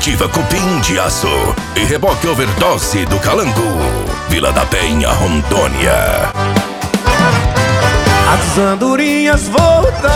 Cooperativa Cupim de Aço e Reboque Overdose do Calango, Vila da Penha, Rondônia. As andorinhas voltaram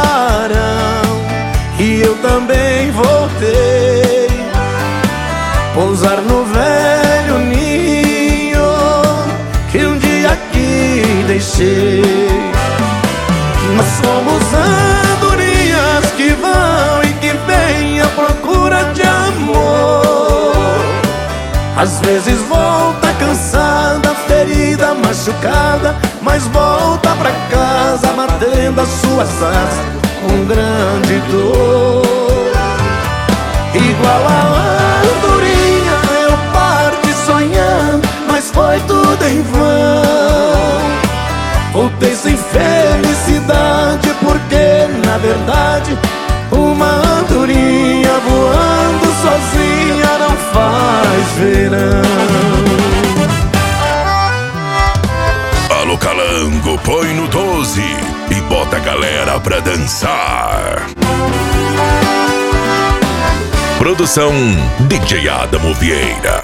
e eu também voltei. Pousar no velho ninho que um dia aqui deixei. Nós somos andorinhas que vão e que vêm à procura de amor. Às vezes volta cansada, ferida, machucada, mas volta pra casa batendo as suas asas com grande dor. Igual a andorinha eu parti sonhando, mas foi tudo em vão. Voltei sem felicidade porque, na verdade, uma andorinha voando sozinha não faz verão. Alô Calango, põe no 12 e bota a galera pra dançar. Produção DJ Adamo Vieira.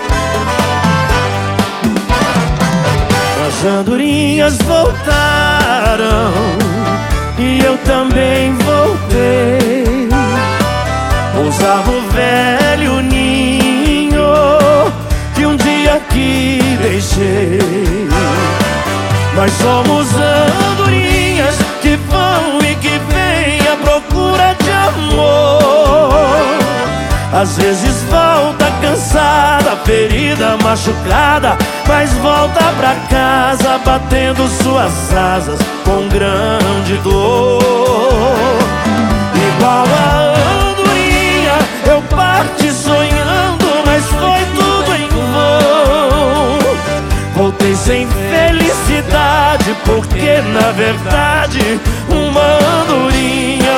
As andorinhas voltaram e eu também voltei. Pousava o velho ninho que um dia aqui deixei. Nós somos andorinhas que vão e que vêm à procura de amor. Às vezes volta cansada, ferida, machucada, mas volta pra casa batendo suas asas com grande dor. Igual a andorinha eu parti sonhando, mas foi tudo em vão. Voltei sem felicidade porque, na verdade, uma andorinha